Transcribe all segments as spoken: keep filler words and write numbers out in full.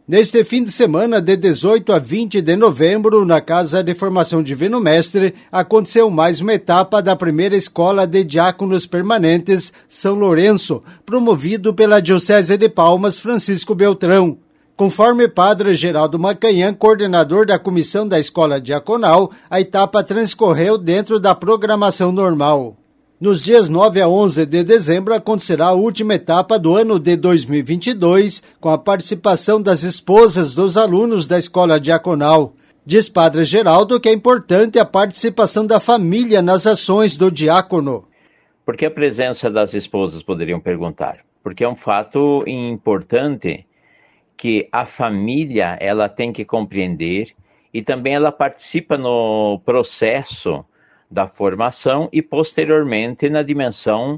Neste fim de semana, de dezoito a vinte de novembro, na Casa de Formação Divino Mestre, aconteceu mais uma etapa da primeira Escola de Diáconos Permanentes São Lourenço, promovido pela Diocese de Palmas Francisco Beltrão. Conforme Padre Geraldo Macanhã, coordenador da comissão da Escola Diaconal, a etapa transcorreu dentro da programação normal. Nos dias nove a onze de dezembro acontecerá a última etapa do ano de dois mil e vinte e dois, com a participação das esposas dos alunos da Escola Diaconal. Diz Padre Geraldo que é importante a participação da família nas ações do diácono. Por que a presença das esposas, poderiam perguntar? Porque é um fato importante que a família ela tem que compreender e também ela participa no processo da formação e posteriormente na dimensão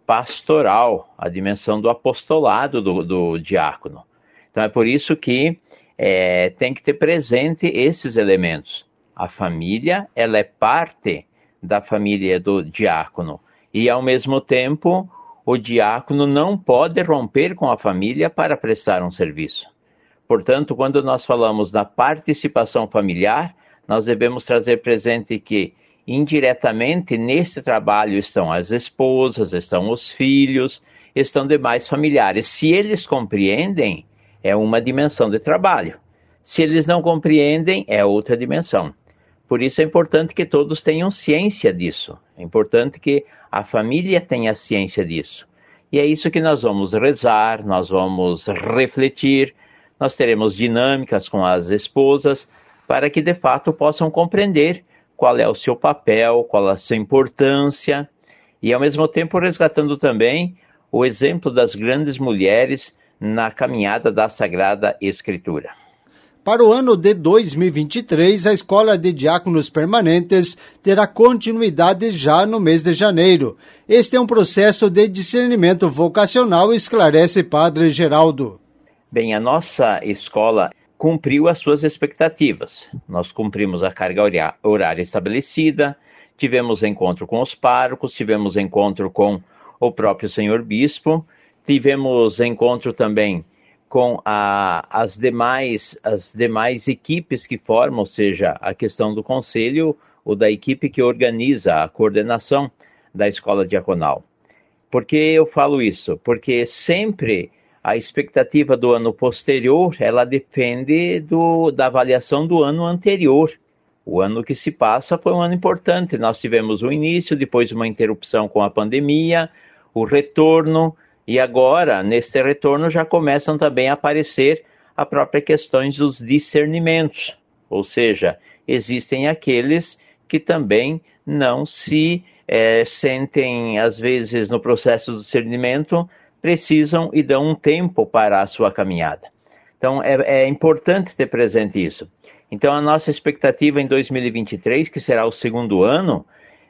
pastoral, a dimensão do apostolado do, do diácono. Então é por isso que é, tem que ter presente esses elementos. A família, ela é parte da família do diácono e ao mesmo tempo o diácono não pode romper com a família para prestar um serviço. Portanto, quando nós falamos da participação familiar, nós devemos trazer presente que indiretamente, nesse trabalho estão as esposas, estão os filhos, estão demais familiares. Se eles compreendem, é uma dimensão de trabalho. Se eles não compreendem, é outra dimensão. Por isso é importante que todos tenham ciência disso. É importante que a família tenha ciência disso. E é isso que nós vamos rezar, nós vamos refletir, nós teremos dinâmicas com as esposas, para que de fato possam compreender qual é o seu papel, qual é a sua importância, e ao mesmo tempo resgatando também o exemplo das grandes mulheres na caminhada da Sagrada Escritura. Para o ano de dois mil e vinte e três, a Escola de Diáconos Permanentes terá continuidade já no mês de janeiro. Este é um processo de discernimento vocacional, esclarece Padre Geraldo. Bem, a nossa escola cumpriu as suas expectativas. Nós cumprimos a carga horária estabelecida, tivemos encontro com os párocos, tivemos encontro com o próprio Senhor Bispo, tivemos encontro também com a, as, demais, as demais equipes que formam, ou seja, a questão do conselho ou da equipe que organiza a coordenação da escola diaconal. Por que eu falo isso? Porque sempre a expectativa do ano posterior, ela depende do, da avaliação do ano anterior. O ano que se passa foi um ano importante. Nós tivemos o início, depois uma interrupção com a pandemia, o retorno, e agora, neste retorno, já começam também a aparecer as próprias questões dos discernimentos. Ou seja, existem aqueles que também não se é, sentem, às vezes, no processo do discernimento, precisam e dão um tempo para a sua caminhada. Então, é, é importante ter presente isso. Então, a nossa expectativa em dois mil e vinte e três, que será o segundo ano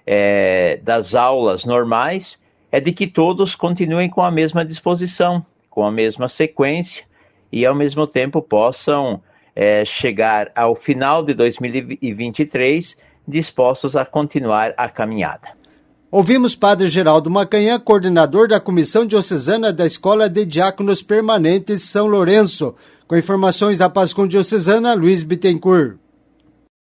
é, das aulas normais, é de que todos continuem com a mesma disposição, com a mesma sequência e, ao mesmo tempo, possam é, chegar ao final de dois mil e vinte e três dispostos a continuar a caminhada. Ouvimos Padre Geraldo Macanhã, coordenador da Comissão Diocesana da Escola de Diáconos Permanentes São Lourenço. Com informações da Pascom Diocesana, Luiz Bittencourt.